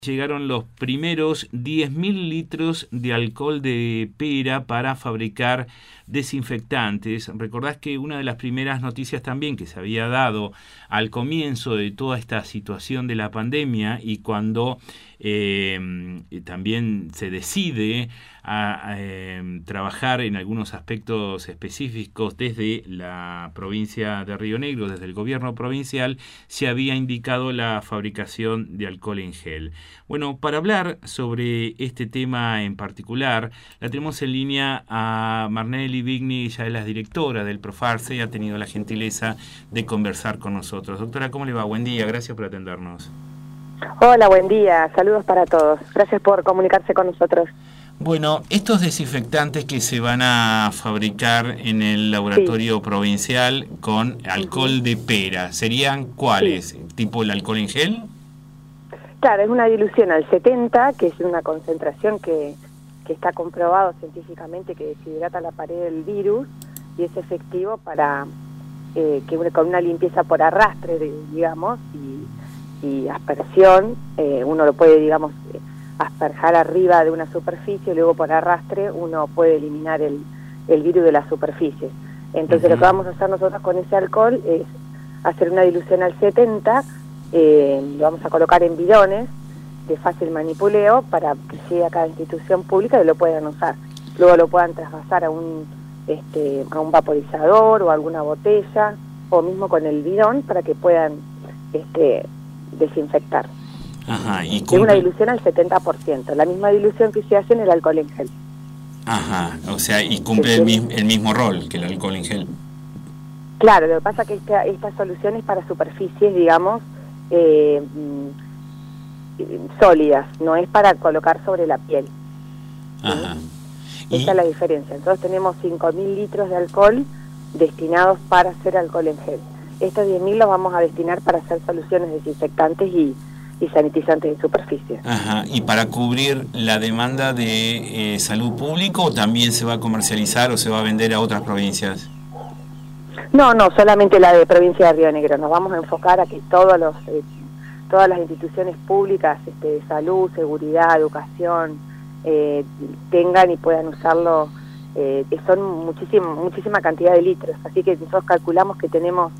Llegaron los primeros 10.000 litros de alcohol de pera para fabricar desinfectantes. Recordás que una de las primeras noticias también que se había dado al comienzo de toda esta situación de la pandemia y cuando también se decide a trabajar en algunos aspectos específicos desde la provincia de Río Negro, desde el gobierno provincial, se había indicado la fabricación de alcohol en gel. Bueno, para hablar sobre este tema en particular, la tenemos en línea a Marnelly Vigni, ella es la directora del Profarce y ha tenido la gentileza de conversar con nosotros. Doctora, ¿cómo le va? Buen día, gracias por atendernos. Hola, buen día, saludos para todos. Gracias por comunicarse con nosotros. Bueno, estos desinfectantes que se van a fabricar en el laboratorio provincial con alcohol de pera, ¿serían cuáles? ¿Tipo el alcohol en gel? Claro, es una dilución al 70, que es una concentración que está comprobado científicamente que deshidrata la pared del virus y es efectivo para con una limpieza por arrastre, digamos, y aspersión, uno lo puede, digamos, asperjar arriba de una superficie, luego por arrastre uno puede eliminar el virus de la superficie. Entonces lo que vamos a hacer nosotros con ese alcohol es hacer una dilución al 70, lo vamos a colocar en bidones de fácil manipuleo para que llegue a cada institución pública y lo puedan usar. Luego lo puedan trasvasar a un vaporizador o alguna botella, o mismo con el bidón para que puedan desinfectar. Ajá, y es una dilución al 70%, la misma dilución que se hace en el alcohol en gel. Ajá, o sea, y cumple el mismo rol que el alcohol en gel. Claro, lo que pasa es que esta solución es para superficies, digamos, sólidas, no es para colocar sobre la piel. Ajá. Esa es la diferencia. Entonces tenemos 5.000 litros de alcohol destinados para hacer alcohol en gel. Estos 10.000 los vamos a destinar para hacer soluciones desinfectantes y sanitizantes de superficie. Ajá. ¿Y para cubrir la demanda de salud pública o también se va a comercializar o se va a vender a otras provincias? No, solamente la de provincia de Río Negro. Nos vamos a enfocar a que todas las instituciones públicas de salud, seguridad, educación, tengan y puedan usarlo. Son muchísima cantidad de litros, así que nosotros calculamos que tenemos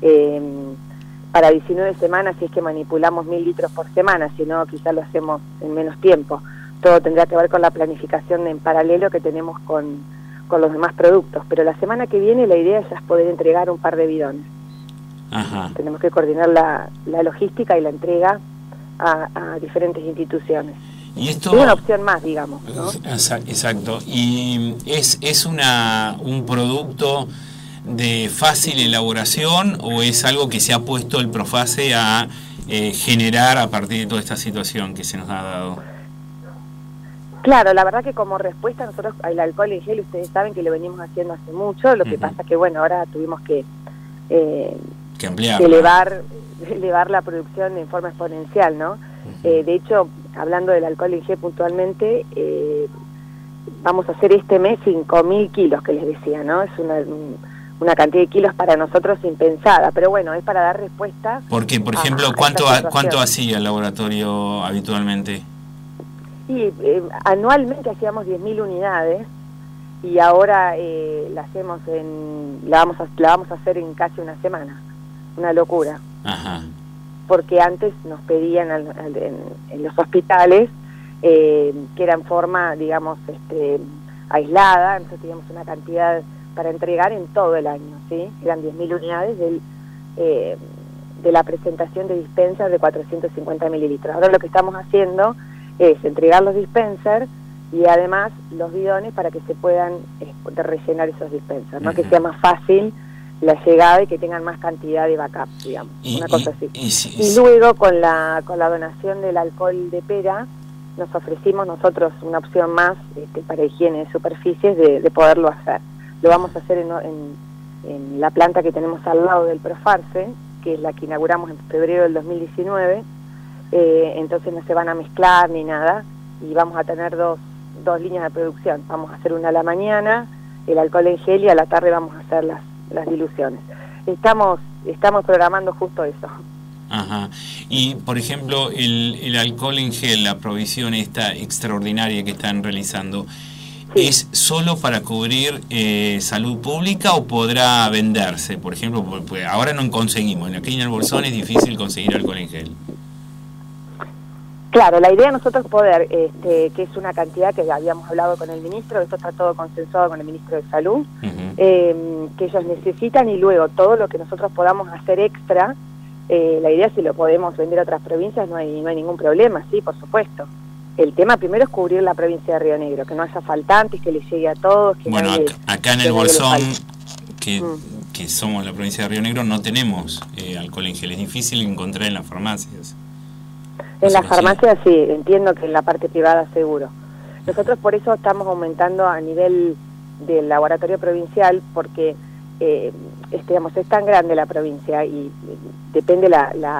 para 19 semanas, si es que manipulamos 1.000 litros por semana, si no quizás lo hacemos en menos tiempo. Todo tendrá que ver con la planificación en paralelo que tenemos con los demás productos, pero la semana que viene la idea ya es poder entregar un par de bidones. Ajá. Tenemos que coordinar la logística y la entrega a diferentes instituciones. Y esto es una opción más, digamos, ¿no? Exacto. ¿Y es un producto de fácil elaboración o es algo que se ha puesto el Profarce a generar a partir de toda esta situación que se nos ha dado? Claro, la verdad que como respuesta nosotros el alcohol en gel, ustedes saben que lo venimos haciendo hace mucho, lo que pasa que bueno, ahora tuvimos que ampliar, elevar la producción en forma exponencial, ¿no? De hecho, hablando del alcohol en gel puntualmente, vamos a hacer este mes 5.000 kilos, que les decía, ¿no? Es una cantidad de kilos para nosotros impensada, pero bueno, es para dar respuesta. Porque, por ejemplo, ¿cuánto hacía el laboratorio habitualmente? Sí, anualmente hacíamos 10.000 unidades y ahora la vamos a hacer en casi una semana. Una locura. Ajá. Porque antes nos pedían en los hospitales que era en forma, digamos, aislada, entonces teníamos una cantidad para entregar en todo el año, ¿sí? Eran 10.000 unidades de la presentación de dispensers de 450 mililitros. Ahora lo que estamos haciendo es entregar los dispensers y además los bidones para que se puedan rellenar esos dispensers, ¿no? Que sea más fácil la llegada y que tengan más cantidad de backup, digamos, una cosa así. Y luego con la donación del alcohol de pera nos ofrecimos nosotros una opción más para higiene de superficies de poderlo hacer. Lo vamos a hacer en la planta que tenemos al lado del Profarce, que es la que inauguramos en febrero del 2019, entonces no se van a mezclar ni nada y vamos a tener dos líneas de producción. Vamos a hacer una a la mañana, el alcohol en gel, y a la tarde vamos a hacer las diluciones. Estamos programando justo eso. Ajá. Y, por ejemplo, el alcohol en gel, la provisión esta extraordinaria que están realizando, Sí. ¿es solo para cubrir salud pública o podrá venderse? Por ejemplo, pues ahora no conseguimos, aquí en el Bolsón es difícil conseguir alcohol en gel. Claro, la idea de nosotros poder, que es una cantidad que habíamos hablado con el ministro, esto está todo consensuado con el ministro de Salud, que ellos necesitan, y luego todo lo que nosotros podamos hacer extra, la idea si lo podemos vender a otras provincias no hay ningún problema, sí, por supuesto. El tema primero es cubrir la provincia de Río Negro, que no haya faltantes, que le llegue a todos. Que bueno, nadie, acá en el Bolsón, que somos la provincia de Río Negro, no tenemos alcohol en gel, es difícil encontrar en las farmacias. En las farmacias sí, entiendo que en la parte privada seguro. Nosotros por eso estamos aumentando a nivel del laboratorio provincial, porque digamos, es tan grande la provincia y depende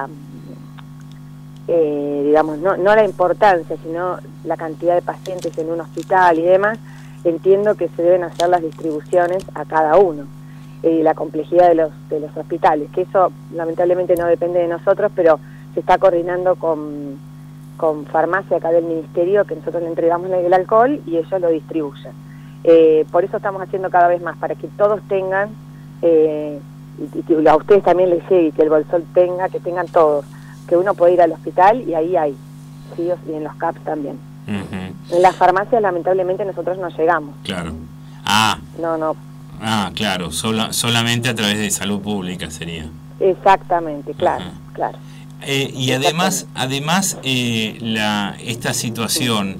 digamos, no la importancia, sino la cantidad de pacientes en un hospital y demás. Entiendo que se deben hacer las distribuciones a cada uno, y la complejidad de los hospitales, que eso lamentablemente no depende de nosotros, pero se está coordinando con farmacia acá del ministerio, que nosotros le entregamos el alcohol y ellos lo distribuyen. Por eso estamos haciendo cada vez más, para que todos tengan, y que a ustedes también les llegue, y que el Bolsón tenga, que tengan todos, que uno puede ir al hospital y ahí hay, ¿sí? Y en los CAPs también. En las farmacias lamentablemente nosotros no llegamos. Claro. Claro, solamente a través de salud pública sería. Exactamente, claro, claro. Y además esta situación,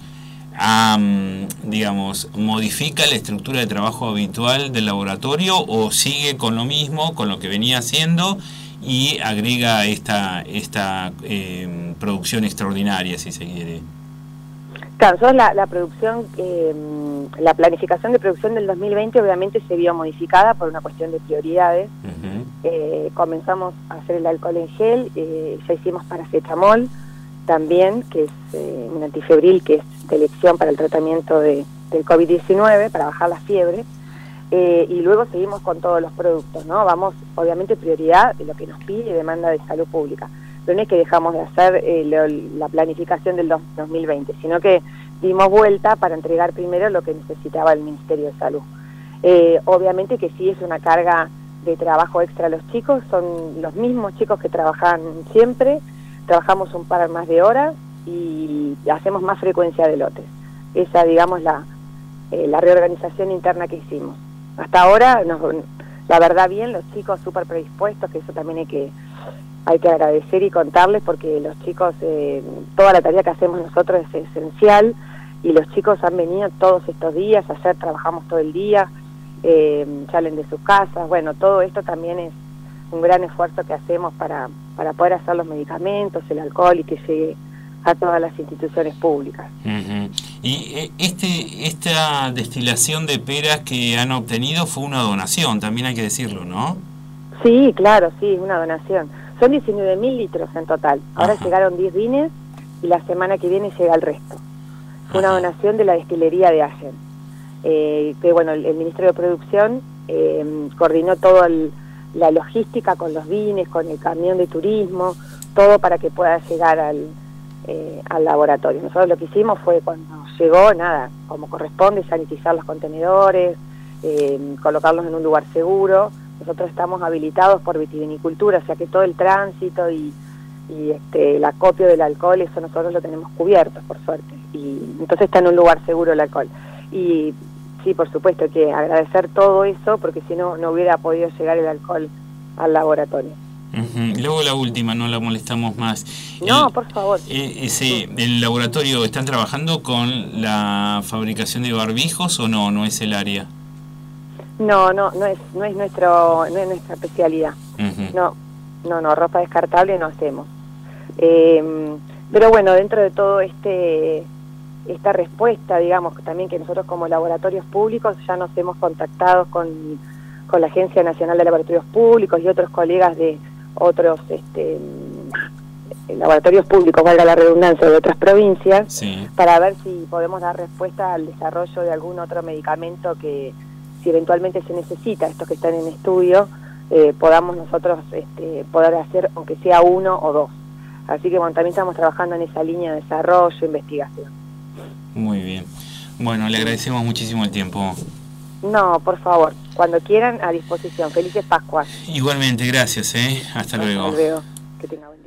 digamos, ¿modifica la estructura de trabajo habitual del laboratorio o sigue con lo mismo, con lo que venía haciendo, y agrega esta producción extraordinaria, si se quiere? Claro, nosotros la producción, la planificación de producción del 2020 obviamente se vio modificada por una cuestión de prioridades. Comenzamos a hacer el alcohol en gel, ya hicimos paracetamol también, que es un antifebril que es de elección para el tratamiento del COVID-19, para bajar la fiebre, y luego seguimos con todos los productos, ¿no? Vamos, obviamente, prioridad de lo que nos pide y demanda de salud pública. Pero no es que dejamos de hacer la planificación del 2020, sino que dimos vuelta para entregar primero lo que necesitaba el Ministerio de Salud. Obviamente que sí es una carga de trabajo extra a los chicos, son los mismos chicos que trabajan siempre, trabajamos un par más de horas y hacemos más frecuencia de lotes. Esa, digamos, la reorganización interna que hicimos. Hasta ahora, la verdad bien, los chicos súper predispuestos, que eso también hay que agradecer y contarles, porque los chicos, toda la tarea que hacemos nosotros es esencial, y los chicos han venido todos estos días, ayer trabajamos todo el día, salen de sus casas, bueno, todo esto también es un gran esfuerzo que hacemos para poder hacer los medicamentos, el alcohol, y que llegue a todas las instituciones públicas. Y esta destilación de peras que han obtenido fue una donación, también hay que decirlo, ¿no? Sí, claro, sí, una donación. Son 19.000 litros en total. Ahora llegaron 10 vines y la semana que viene llega el resto. Fue una donación de la destilería de Allen. Que bueno, el Ministerio de Producción coordinó toda la logística con los vines, con el camión de turismo, todo para que pueda llegar al laboratorio. Nosotros lo que hicimos fue, cuando llegó, nada, como corresponde, sanitizar los contenedores, colocarlos en un lugar seguro. Nosotros estamos habilitados por vitivinicultura, o sea que todo el tránsito y el acopio del alcohol, eso nosotros lo tenemos cubierto, por suerte. Y entonces está en un lugar seguro el alcohol. Y sí, por supuesto, hay que agradecer todo eso, porque si no, no hubiera podido llegar el alcohol al laboratorio. Luego la última, no la molestamos más. No, por favor. ¿El laboratorio están trabajando con la fabricación de barbijos o no es el área? No es nuestra especialidad. No, ropa descartable no hacemos. Pero bueno, dentro de todo esta respuesta, digamos, también que nosotros como laboratorios públicos ya nos hemos contactado con la Agencia Nacional de Laboratorios Públicos y otros colegas de otros laboratorios públicos, valga la redundancia, de otras provincias, sí, para ver si podemos dar respuesta al desarrollo de algún otro medicamento que, si eventualmente se necesita, estos que están en estudio, podamos nosotros poder hacer, aunque sea 1 o 2. Así que bueno, también estamos trabajando en esa línea de desarrollo, investigación. Muy bien. Bueno, le agradecemos muchísimo el tiempo. No, por favor, cuando quieran, a disposición. Felices Pascuas. Igualmente, gracias. Hasta luego. Hasta luego. Que tenga buen día.